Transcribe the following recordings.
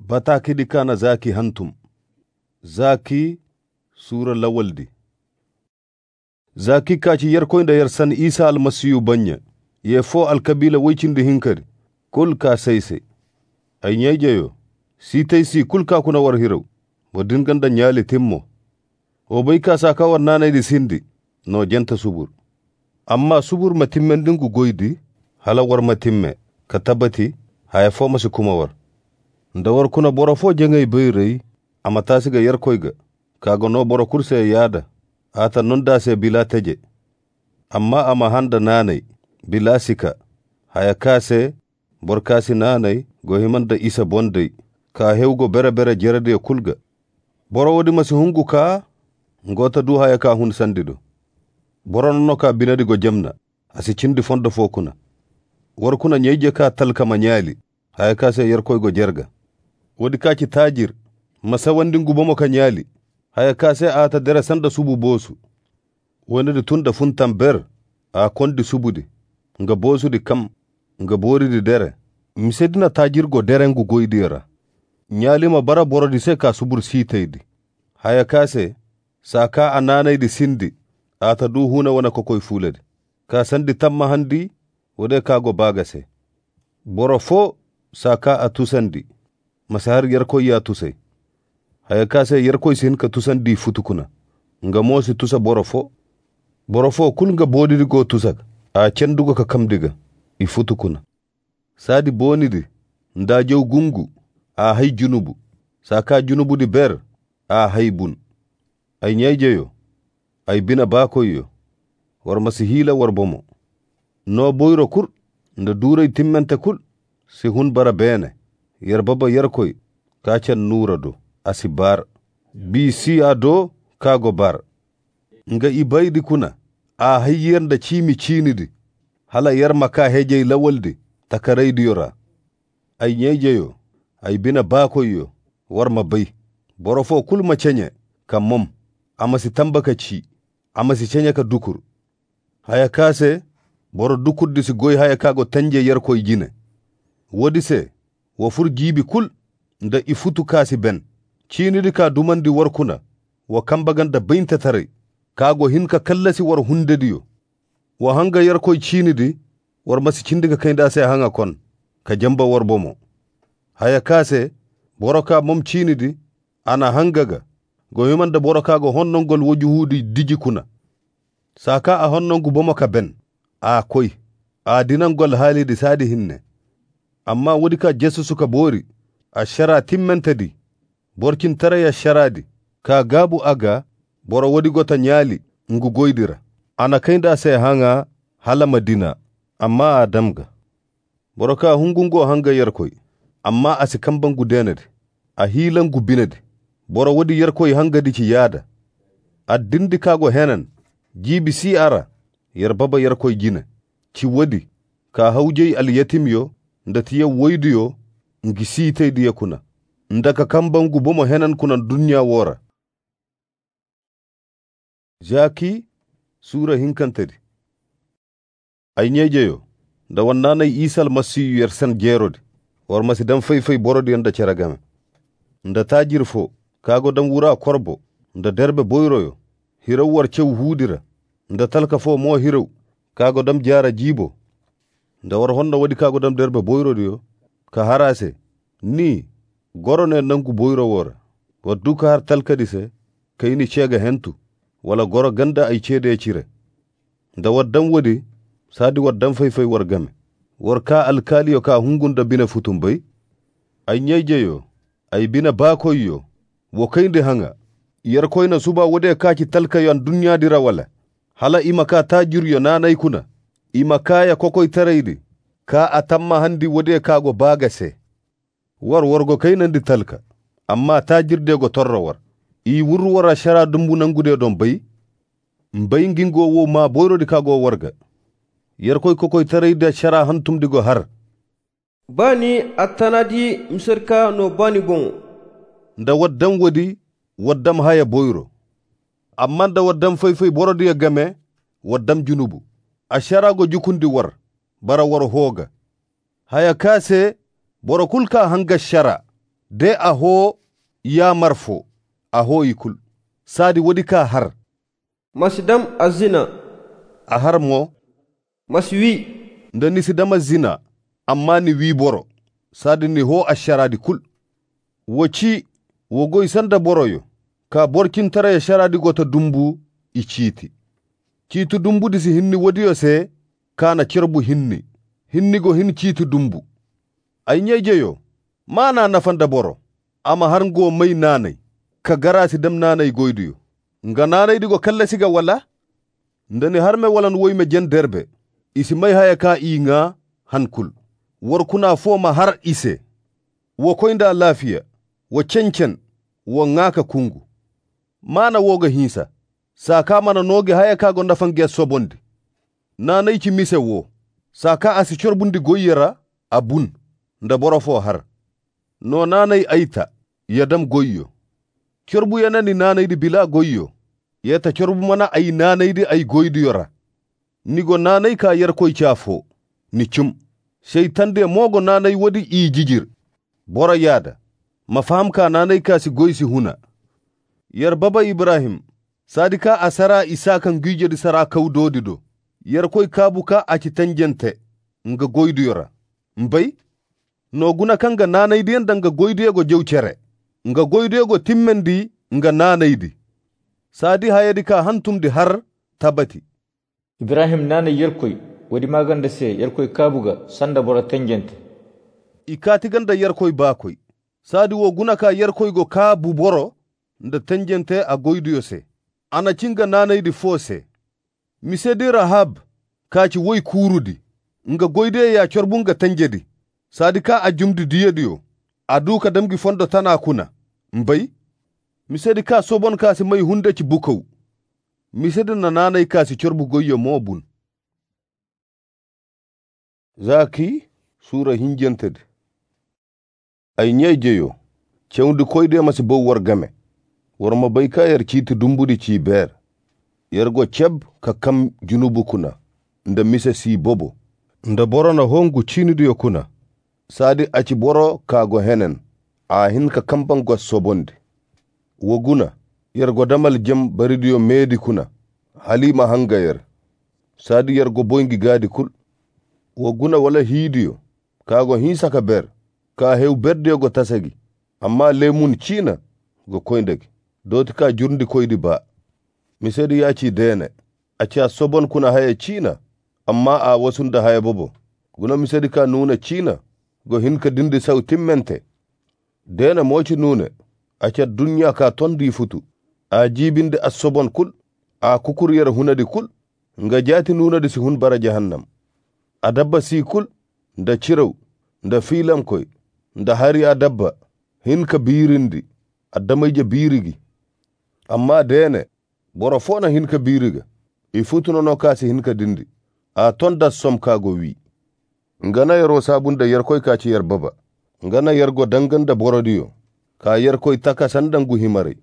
bataki dikana zaki hantum. Zaki sura lawaldi. Zaki kaci yarkoinda yarsan Isa almasiyu banya. Yefo alkabila waichindi hinkari. Kulka saise. Ainyejeyo. Sitaisi kulka kuna warhiraw. Wadinganda nyali timmo. Obaika saka war nanay di sindi. No jenta subur. Amma subur matimmendingu goydi. Hala war matimme. Katabati. Hayafo masi kuma war. Ndawar kuna borofo jengay bayrey. Amatasiga yarkoiga. Kago no boro kurse yada. Ata nondase bila teje. Amma amahanda nanay. Bila sika. Hayakase. Borkasi nanay. Gohimanda isa bonday. Ka hewgo bere bere jerade kulga. Boro wodi masi hungu ka. Ngota du hayaka hun sandido. Boro nono ka binadi go jamna. Asi chindi fondo fokuna. Warkuna nyeje ka talka manyali. Hayakase yarkoigo jerga. Wodi kaci tajir. Masa wandingu bomo ka nyali. Hayakase ata dere sanda subu bosu. Wonidi tunda funtam ber. A kondi subudi. Nga bosu di kam. Nga bori di dere. Misedina tajir go derengu goidira. Nyali ma bara boro di se ka subur sitaydi. Hayakase saka ananay di sindi. Ata du huna wana kokoy fuledi. Ka sandi tamma handi. Wode kago bagase. Boro fo saka atusandi. Masahar yarkoy ya tusay. Hayakase yarkoy sin ka tusandi futukuna. Nga mosi tusa boro fo. Boro fo kul nga bodi di go tusak. A cendugo ka kamdiga. I futukuna. Sadi bonidi. Nda jow gungu. A hay junubu. Saka junubu di ber. A hay bun. Ay nyayjeyo. Ay bina bakoyo. War masihila war bomo. No boyro kur. Nda duray timmente kul. Si hun bara bene. Yar baba yarkoy. Kachan nurado. Asi bar. Bi si ado. Kago bar. Nga ibaydi kuna. A hayyenda chimi chinidi. Hala yar maka hejey lawaldi. Takaraydi yora. Ay nyejeyo. Ay bina bakoyo. War mabay. Borofo kul machenye. Ka mom. Amasi tambaka chi. Amasi chenye ka dukur. Hayakase. Boro dukur disi goy hayakago tanje yarkoy jine. Wodise. Wafur jibi kul. Nda ifutu kasi ben. Chinidi ka dumandi warkuna. Wa kambaganda bainta tare. Kago hinka kallasi war hundediyo. Wa hanga yarkoy chinidi. War masi chindiga kainda se hanga kon. Ka jamba war bomo. Hayakase. Boroka mom chinidi. Ana hangaga. Gohimanda borokago honnongol wojuhudi dijikuna. Saka a honnongu bomo ka ben. A koy. A dinangol halidi sadi hinne. Amma wodika jesu suka bori. A shara timmentedi. Borkin taraya sharadi. Ka gabu aga. Boro wodi gota nyali. Ngu goydira. Ana kainda se hanga. Hala madina. Amma adamga. Boroka hungungo hanga yarkoy. Amma asikambangu denedi. A hilangu binedi. Boro wodi yarkoy hanga di ci yada. Addindi kago henan. Jibi si ara. Yar baba yarkoy jine. Ci wodi. Ka haujey al yatim yo. Ndatiya woydu yo. Ngi siitay di yakuna. Ndaka kambangu bomo henan kuna dunya wora. Jaki sura hinkantedi. Ay nyejeyo. Da wannanay Isa almasiyu yersan jerodi. War masidam fay borodi yanda ceragame. Nda tajir fo. Kago dam wura korbo. Nda derbe boyroyo. Hiraw war cew hudira. Nda talka fo mo hiraw. Kago dam jara jibo. Nda war honda wadi kago dam derbe boyrodi yo. Ka harase. Ni. Gorone nangu boyro wora. Waddu ka har talka dise. Kayni chega hentu. Wala goro ganda ay chede chire. Nda waddam wadi. Sadi waddam fay war game. War ka alkali yo ka hungunda bina futumbay. Ay nyejeyo. Ay bina bakoyo. Wakainde hanga. Yarkoyna suba wade kaci talka yon dunya dira wala. Hala imaka tajir yo nanay kuna. Imaka ya kokoy taraydi. Ka atamma handi wade kago bagase. Wargo kaynandi talka. Amma tajir dego torra war. I wuru wara shara dumbu nangude don bay. Mbay ngingo wo ma boyro di kago warga. Yarkoy kokoy taraydi shara hantum digo har. Bani atanadi msirka no bani bon. Nda waddam wadi. Waddam haya boyro. Amma da waddam fay borodi ya game. Waddam junubu. Asharago jukundi war. Bara war hoga. Haya kase. Borokulka hanga shara. de aho ya marfo aho ikul sadi wadi ka har masidam azina a har mo maswi nda nisi dama zina amma ni wi boro sadi ni ho asharadi kul woci wogo isanda boroyo ka borkin tara ya sharadi gota dumbu ichiti citu dumbu disi hinni wodiyo se kana cerbu hinni go hin citu dumbu ay nyejeyo mana nafanda boro ama har ngo mai nanai ka garasi dam nanai goydiyo nga nanai digo kalla siga wala ndani har me walan woy me jen derbe isi mai haya ka inga hankul war kuna foma har ise wo koinda lafiya wo cencen wo ngaka kungu mana woga hinsa saka mana noge haya ka gonda fange sobondi nanai ci mise wo saka asi corbundi goyyera abun nda borofo har no nanai aita yadam goyyo corbu yanani nanai di bila goyyo yeta corbu mana ay nanai di ay goydu yora nigo nanai ka yer koy chafo ni cum sheitan de mogo nanai wodi i jijir bora yada mafaham ka nanai ka si goysi huna yer baba Ibrahim sadika asara isakan gije di sara kawdodi do yer koy kabuka aci tanjente nga goydu yora mbay no guna kanga nanay di nga goydu yego jewcere nga goydu yego timmendi nga nanay di sadi hayadi ka hantum di har tabati Ibrahim nana yerkoy wadi maganda se yerkoy kabuga sanda bora tanjente ikati ganda yerkoy bakoy sadi wo guna ka yerkoy go kabu boro nda tanjente a goydu yose ana cinga nanay di fose misedi Rahab kaci woy kurudi nga goyde ya corbunga tanjedi sadika a jumdi diyediyo aduka damgi fondo tana kuna mbay misedi ka sobon kasi may hunde ci bukow misedi na nanay kasi corbu goyyo mobun zaki sura hinjentede ay nyeyjeyo cewndi koyde masi bow war game warma bay ka yer ciiti dumbudi ci beer yergo ceb ka kam junubu kuna nda mise si bobo nda borona hongu cinidiyo kuna sadi aci boro kago henen a hin ka kambango sobonde woguna yergo damal jem baridiyo meedi kuna halima hanga yer sadi yergo boyngi gadi kul woguna wala hiidiyo kago hinsa ka ber ka hew berdiyo go tasagi amma lemun cina go koyndegi doti ka jurndi koydi ba misedi yaci dene aci sobon kuna haya cina amma a wasunda haya bobo guna misedi ka nuna cina go hinka dindi saw timmente dene moci nune aci dunya ka tondi futu a jibinde a sobon kul a kukuryer hunadi kul nga jati nunadi si hun bara jahannam a dabba si kul nda cirew nda filam koy nda hari a dabba hinka birindi a damayje birigi amma dene boro fona hinka biriga i futunono kasi hinka dindi a tonda som kago wi ngana yero sabunda yer koy kaci yer baba ngana yergo danganda borodiyo ka yer koy taka sandangu himare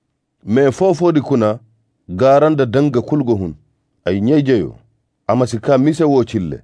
me fofodi kuna garanda danga kulgo hun ay nyejeyo amasi ka mise wo cille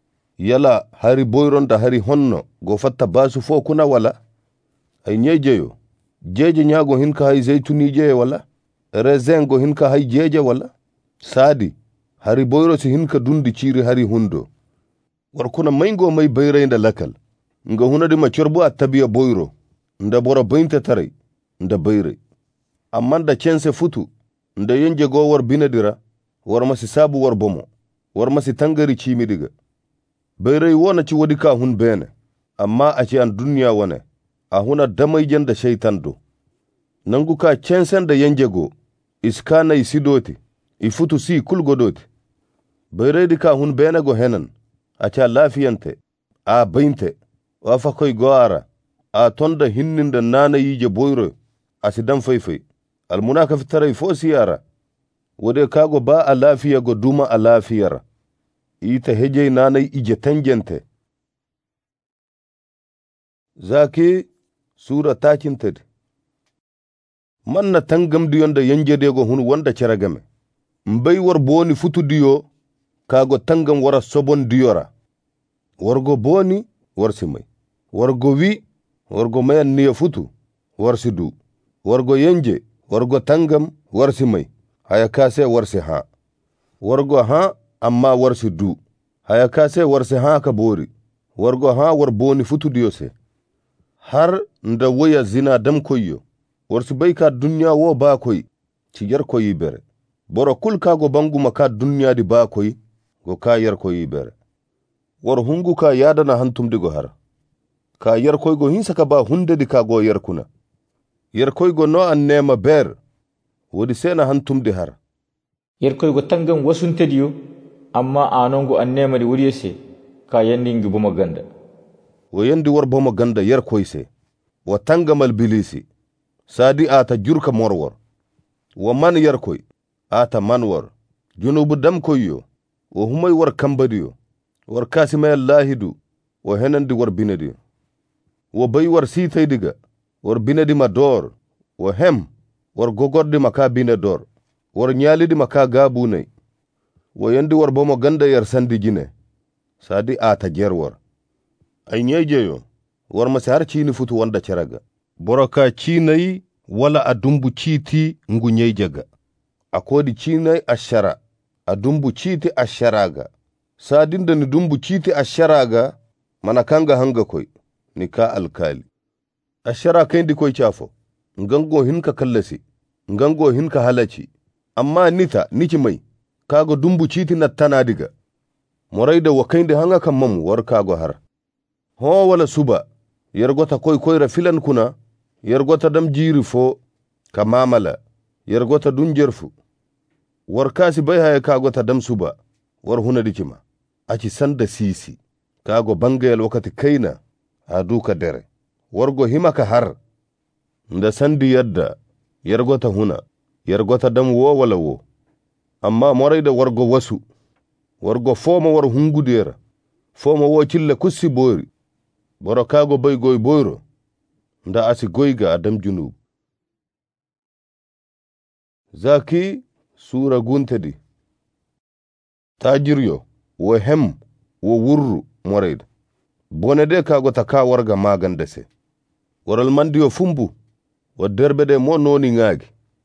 yala hari boyronda hari honno go fatta basu fo kuna wala ay nyejeyo jeje nyago hinka hay zeytuni je wala rezengo hinka hay jeje wala sadi hari boyro si hinka dundi ciri hari hundo war kuna maingo may bayraynda lakal nga hunade ma corbo a tabiya boyro nda boro baynta taray nda bayre amma nda cense futu nda yenje go war binadira war masi sabu war bomo war masi tangari cimidiga bayray wona ci wodi ka hun bene amma a ci an duniya wone a huna damay jenda shaytan do nangu ka censen da yenje go iskana isidoti ifutu si kulgodoti bayredi ka hun bene go henan aca lafiyante a baynte wafa koy goara a tonda hinninda nana yije boyro asidan fayfay almunaka fitaray fo siyara wode kago ba a lafiya go duma a lafiyara ita hejey nanay ije tanjente zaki sura tacintede manna tangamdiyonda yenjedego hun wonda ceragame mbay war boni futudiyo kago tangam wara sobon diyora wargo boni war simay wargo wi wargo mayan niya futu warsi du, wargo yenje wargo tangam warsi mai, haya kase warsi ha, wargo ha amma warsi du, haya kase warsi ha ka bori, wargo ha war boni futu diyose. Har nda waya zina dam koyo, warsi bai ka dunya wo ba koy, ci yar koyi bere. Boro kul kago bangu maka dunya di ba koy, go ka yar koyi bere. War hungu ka yada na hantum digo har. Ka yar koy go hinsa ka ba hunde di kago yar kuna. Yar koy go no an nema ber, wodi sena hantum di har. Yar koy go tangam wasun tediyo, amma anongo an nema di wuriyese, ka yandingi boma ganda. Wo yandi war boma ganda yar koy se, wa tangamal bilisi, sadi ata jurka morwar. Wa man yar koy, ata manwar, junubu dam koyo, wa humay war kambadiyo, war kasimaya lahidu, wa henandi war binadiyo. Wa bay war sitay diga, war binadi mador, wa hem, war gogordi maka binador, war nyalidi maka gabunay. Wa yandi war boma ganda yar sandi jine, sadi ata jerwar. Ay nyejeyo, war masi har chini futu wanda charaga. Boroka chinay wala adumbu chiti ngu nyejaga. Akodi chinay ashara, adumbu chiti asharaga. Sadinda ni dumbu chiti asharaga, manakanga hanga koy, nika alkali. Ashara kendi koy chafo, ngango hinka kallasi, ngango hinka halachi. Amma nita, nichi may, kago dumbu chiti na tanadiga. Moraida wakaindi hanga kamamu war kago har. Ho wala suba, yergota koy koyra filan kuna, yergota dam jiri fo, kamamala, yergota dunjerfu. War kasi bay haya kagota dam suba, war huna dikima. Achi sanda sisi, kago bangayal wakati kaina, aduka dere. Wargo himaka har, nda sandi yadda, yergota huna, yergota dam wo wala wo. Amma moraida wargo wasu, wargo foma war hungu dera, foma wo chilla kusi bori. Boro kago bay goy boyro, nda asi goyga adam junub. Zaki sura guntedi. Tajiryo, wo hem, wo wurru moraid. Bonede kago taka warga magandese. Waral mandiyo fumbu, wa derbede mo noni ngagi.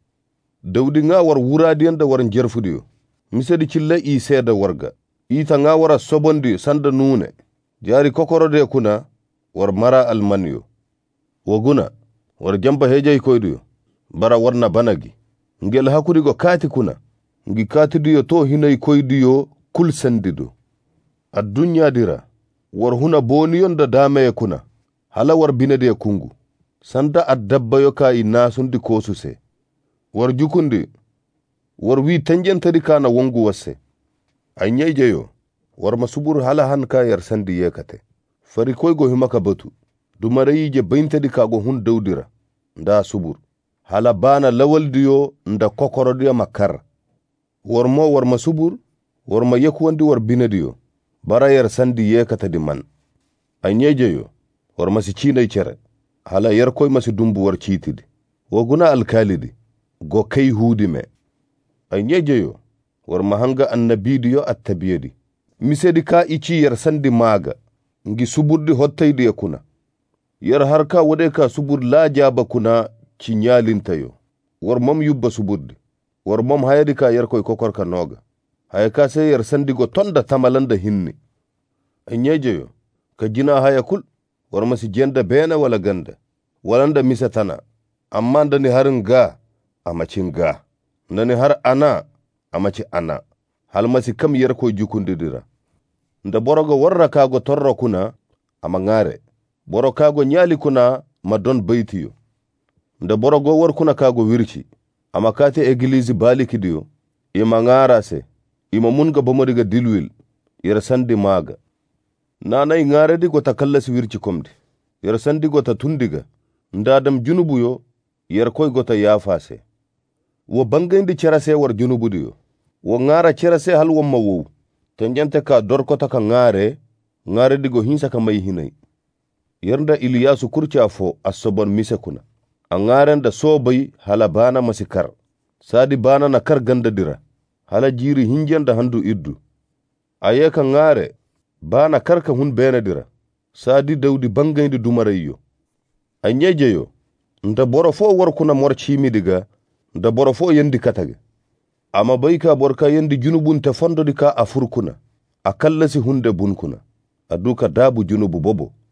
Dawdi nga war wuradiyan da war njerfudiyo. Misedi chilla i seda warga. Ita nga wara sobondi sanda nune. Jari kokorode kuna, war mara almanyo. Waguna, war jamba hejay koydiyo. Bara warna banagi. Ngel hakurigo kati kuna. Ngi kati diyo to hinay koydiyo kul sendido. Adunya dira. War huna boniyon da dame kuna. Hala war binade kungu. Sanda addabba yoka inasundi kosuse. War jukundi. War wi tanjentari kana wongu wase. Anyayjeyo. War masubur hala hanka yar sandi yekate. Fari koy go himaka batu. Dumarayi je bayntadi kago hun dawdira. Nda subur. Hala bana lawal diyo nda kokoro diyo makar. War mo war masubur. War ma yekuwandi war binadiyo. Bara yar sandi yekata di man. Anyejeyo. War masi chinay chere. Hala yar koy masi dumbu war chitidi. Waguna alkalidi. Go kay hudi me. Anyejeyo. War mahanga annabidiyo attabiyadi. Misedi ka ichi yar sandi maga. Ngi suburdi hottaydi kuna. Yar harka wade ka subur la jaba kuna chinyalintayo. War mom yubba suburdi. War mom hayadi ka yar koy kokorka noga. Haya ka se yar sandi go tonda tamalanda hinni. Anyejeyo. Ka jina haya kul. War masi jenda bena wala ganda. Walanda misatana. Amma ndani harin ga. Amacin ga. Ndani har ana. Amaci ana. Halmasi kam yar koy jukundidira. Nda borogo warra kago torro kuna amangare. Boro kago nyali kuna madon baitiyo. Nda borogo war kuna kago wirchi. Amakate egilizi baliki diyo. Ima ngara se. Ima munga bomodiga dilwil. Yara sandi maga. Nana ngare di gota kallasi wirchi komdi. Yara sandi gota tundiga. Nda adam junubu yo. Yara koy gota yafase. Wo bangendi cherase war junubu diyo. Wo ngara cherase hal wamma wow. Tenjante ka dorkota ka ngare digo hinsa ka may hinay. Yernda Iliyasu kurcha fo asobon mise kuna. A ngaren da sobay hala bana masikar. Sadi bana na kar ganda dira. Hala jiri hinjen da handu iddu. Aye ka ngare bana kar ka hun bena dira. Sadi dawdi bangayndi dumarayo. a nyejeyo nda boro fo war kuna mor chimidiga nda boro fo yendi katage ama bayka borka yendi junubun te fondo dika afurkuna akallasi hunde bunkuna aduka dabu junubu bobo